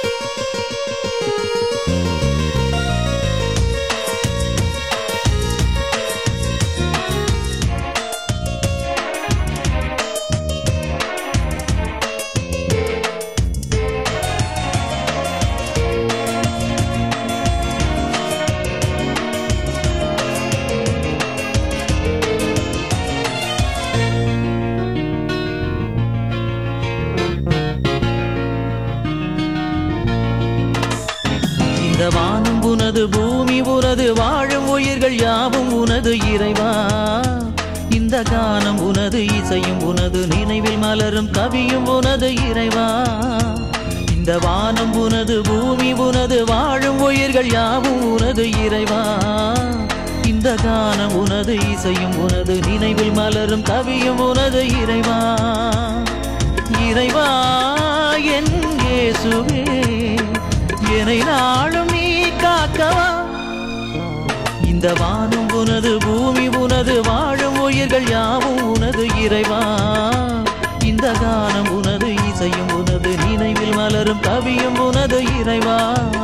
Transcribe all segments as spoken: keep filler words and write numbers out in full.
வானம் உனது, பூமி உனது, வாழும் உயிர்கள் யாவும் உனது இறைவா. இந்த கானம் உனது, இசையும் உனது, நினைவில் மலரும் கவியும் உனது இறைவா. இந்த வானம் உனது, பூமி உனது, வாழும் உயிர்கள் யாவும் உனது இறைவா. இந்த கானம் உனது, இசையும் உனது, நினைவில் மலரும் கவியும் உனது இறைவா. இறைவா என் இயேசுவே, என்னை நாளும் நீ காக்கவா. இந்த வானம் உனது, பூமி உனது, வாழும் உயிர்கள் யாவும் உனது இறைவா. இந்த கானம் உனது, இசையும் உனது, நினைவில் மலரும் கவியும் உனது இறைவா.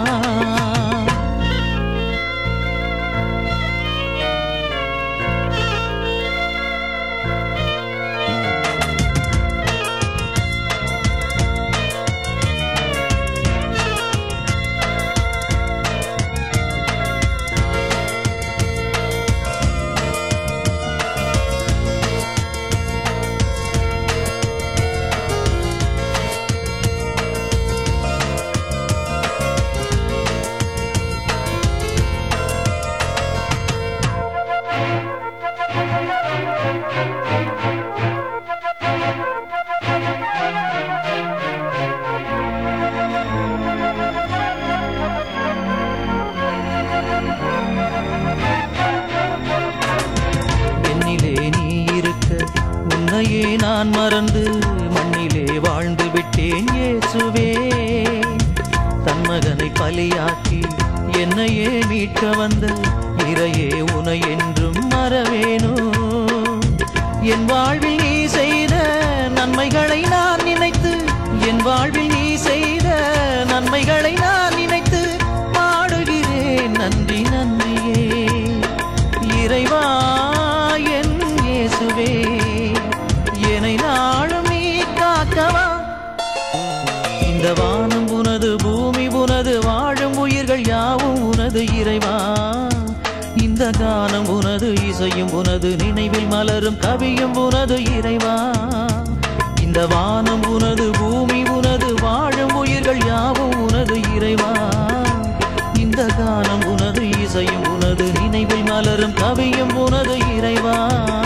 உன்னையே நான் மறந்து மண்ணிலே வாழ்ந்து விட்டேன் இயேசுவே. தன் மகனை பலியாக்கி என்னையே மீட்க வந்த இறையே, உனை என்றும் மறவேனோ. என் வாழ்வில் நீ செய்த நன்மைகளை நான் நினைத்து, என் வாழ்வில் நீ செய்த நன்மைகளை நான் நினைத்து பாடுகிறேன் நன்றி நன்றியே. இறைவா என் இயேசுவே, என்னை நாளும் நீ காக்கவா. இந்த வானம் உனது, பூமி உனது, வாழும் உயிர்கள் யாவும் உனது இறைவா. இந்த கானம் உனது, இசையும் உனது, நினைவில் மலரும் கவியும் உனது இறைவா. இந்த வானம் உனது, பூமி உனது, வாழும் உயிர்கள் யாவும் உனது இறைவா. இந்த கானம் உனது, இசையும் உனது, நினைவில் மலரும் கவியும் உனது இறைவா.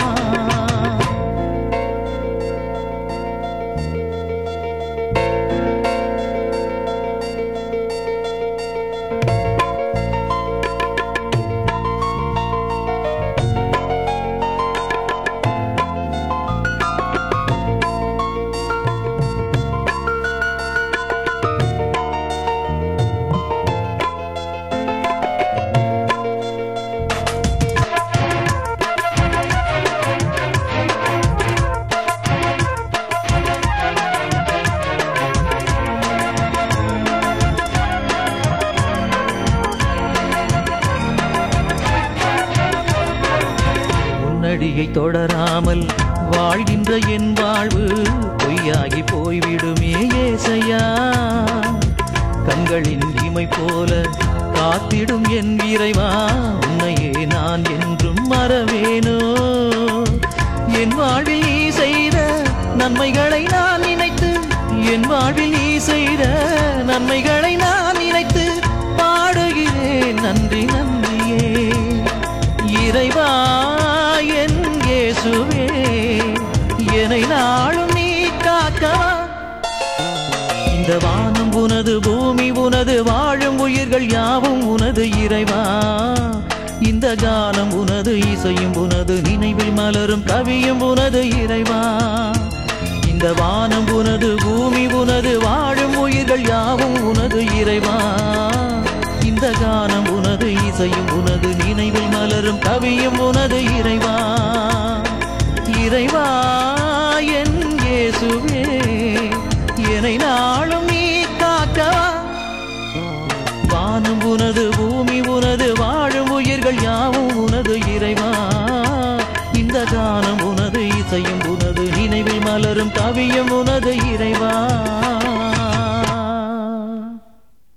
அடியை தொடராமல் வாழ்கின்ற என் வாழ்வு பொய்யாகி போய்விடுமே ஏசையா. கண்களின் இமை போல காத்திடும் என் இறைவா, உன்னையே நான் என்றும் மறவேனோ. என் வாழ்வில் நீ செய்த நன்மைகளை நான் நினைத்து, என் வாழ்வில் நீ செய்த நன்மைகளை நான் நினைத்து பாடுகிறேன் நன்றி நன்றியே. இறைவா என் இயேசுவே, என்னை நாளும் நீ காக்கவா. இந்த வானம் உனது, பூமி உனது, வாழும் உயிர்கள் யாவும் உனது இறைவா. இந்த கானம் உனது, இசையும் உனது, நினைவில் மலரும் கவியும் உனது இறைவா. இந்த வானம் உனது, பூமி உனது, வாழும் உயிர்கள் யாவும் உனது இறைவா. இந்த கானம் உனது, இசையும் உனது, நினைவில் மலரும் கவியும் உனது இறைவா. இறைவா என் இயேசுவே, என்னை நாளும் நீ காக்கவா. உனது பூமி உனது வாழும் உயிர்கள் யாவும் உனது இறைவா இந்த கானம் உனது இசையும் உனது நினைவில் மலரும் கவியும் உனது இறைவா